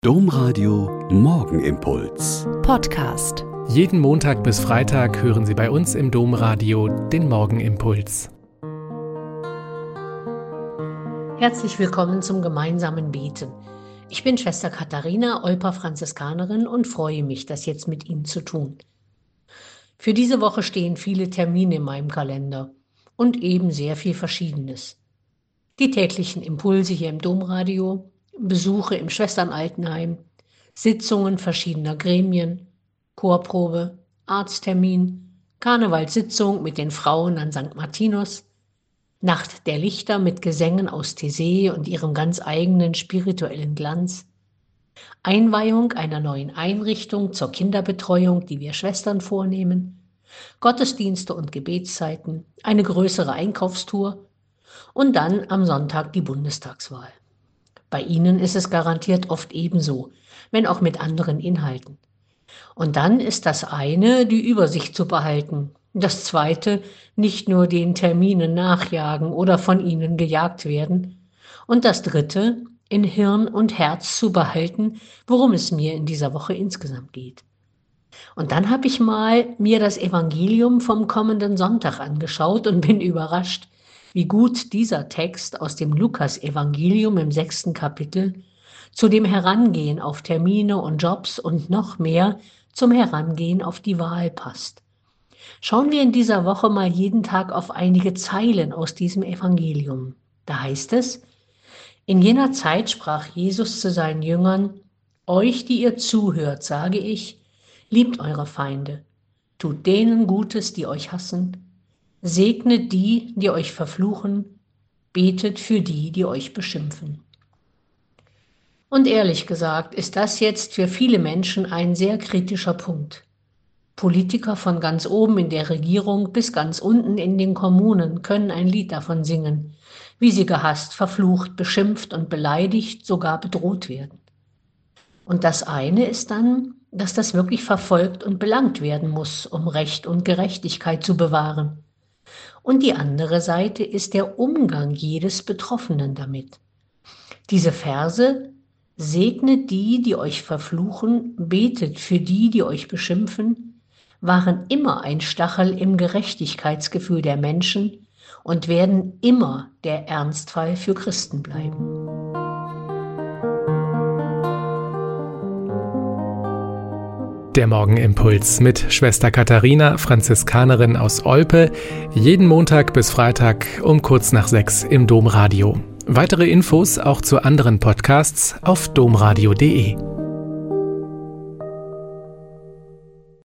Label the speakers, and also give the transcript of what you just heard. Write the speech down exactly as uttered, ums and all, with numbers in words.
Speaker 1: Domradio Morgenimpuls
Speaker 2: Podcast.
Speaker 3: Jeden Montag bis Freitag hören Sie bei uns im Domradio den Morgenimpuls.
Speaker 4: Herzlich willkommen zum gemeinsamen Beten. Ich bin Schwester Katharina, Olper Franziskanerin und freue mich, das jetzt mit Ihnen zu tun. Für diese Woche stehen viele Termine in meinem Kalender und eben sehr viel Verschiedenes. Die täglichen Impulse hier im Domradio, Besuche im Schwesternaltenheim, Sitzungen verschiedener Gremien, Chorprobe, Arzttermin, Karnevalssitzung mit den Frauen an Sankt Martinus, Nacht der Lichter mit Gesängen aus Taizé und ihrem ganz eigenen spirituellen Glanz, Einweihung einer neuen Einrichtung zur Kinderbetreuung, die wir Schwestern vornehmen, Gottesdienste und Gebetszeiten, eine größere Einkaufstour und dann am Sonntag die Bundestagswahl. Bei Ihnen ist es garantiert oft ebenso, wenn auch mit anderen Inhalten. Und dann ist das eine, die Übersicht zu behalten, das zweite, nicht nur den Terminen nachjagen oder von ihnen gejagt werden, und das dritte, in Hirn und Herz zu behalten, worum es mir in dieser Woche insgesamt geht. Und dann habe ich mal mir das Evangelium vom kommenden Sonntag angeschaut und bin überrascht, wie gut dieser Text aus dem Lukas-Evangelium im sechsten Kapitel zu dem Herangehen auf Termine und Jobs und noch mehr zum Herangehen auf die Wahl passt. Schauen wir in dieser Woche mal jeden Tag auf einige Zeilen aus diesem Evangelium. Da heißt es: In jener Zeit sprach Jesus zu seinen Jüngern: Euch, die ihr zuhört, sage ich, liebt eure Feinde, tut denen Gutes, die euch hassen, segnet die, die euch verfluchen, betet für die, die euch beschimpfen. Und ehrlich gesagt ist das jetzt für viele Menschen ein sehr kritischer Punkt. Politiker von ganz oben in der Regierung bis ganz unten in den Kommunen können ein Lied davon singen, wie sie gehasst, verflucht, beschimpft und beleidigt, sogar bedroht werden. Und das eine ist dann, dass das wirklich verfolgt und belangt werden muss, um Recht und Gerechtigkeit zu bewahren. Und die andere Seite ist der Umgang jedes Betroffenen damit. Diese Verse: Segnet die, die euch verfluchen, betet für die, die euch beschimpfen, waren immer ein Stachel im Gerechtigkeitsgefühl der Menschen und werden immer der Ernstfall für Christen bleiben.
Speaker 3: Der Morgenimpuls mit Schwester Katharina, Franziskanerin aus Olpe, jeden Montag bis Freitag um kurz nach sechs im Domradio. Weitere Infos auch zu anderen Podcasts auf domradio punkt de.